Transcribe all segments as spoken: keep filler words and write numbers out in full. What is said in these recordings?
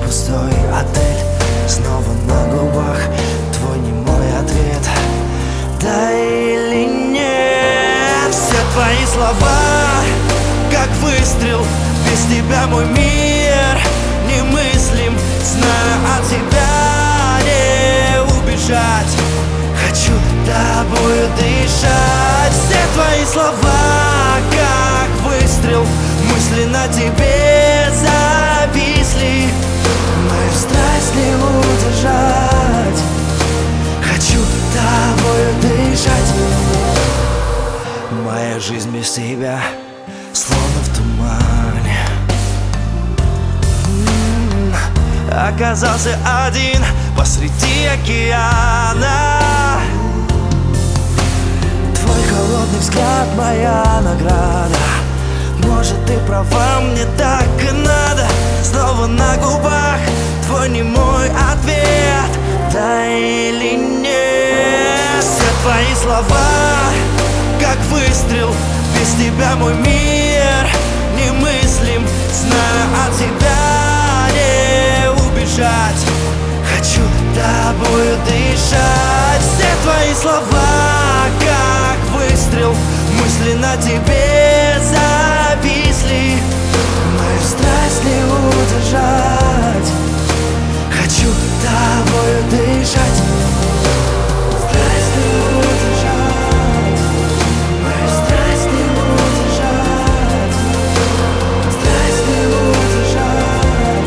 пустой отель, снова на губах твой немой ответ. Да или нет? Все твои слова, как выстрел. Без тебя мой мир немыслим. Знаю, от тебя не убежать. Хочу тобою дышать. Все твои слова, как выстрел. Мысли на тебе зависли. Мою страсть не удержать. Хочу тобою дышать. Моя жизнь без тебя словно в тумане. М-м-м. Оказался один посреди океана. Твой холодный взгляд — моя награда. Может, ты права, мне так и надо. Снова на губах твой немой ответ. Да или нет? Все твои слова, как выстрел. Без тебя мой мир немыслим. Знаю, от тебя не убежать. Хочу тобою дышать. Все твои слова, как выстрел. Мысли на тебе зависли. Мою страсть не удержать. Хочу тобою дышать. Страсть не удержать. Мою страсть не удержать. Страсть не удержать.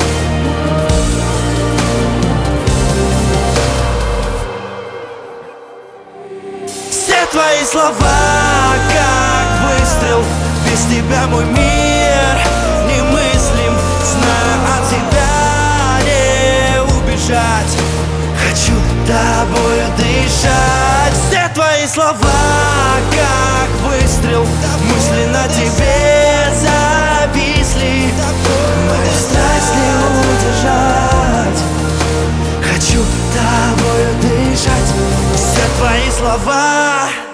Все твои слова, как выстрел. Без тебя мой мир немыслим. Знаю, от тебя не убежать. Хочу тобою дышать. Все твои слова, как выстрел. Мысли на тебе зависли. Мою страсть не удержать. Хочу тобою дышать. Все твои слова,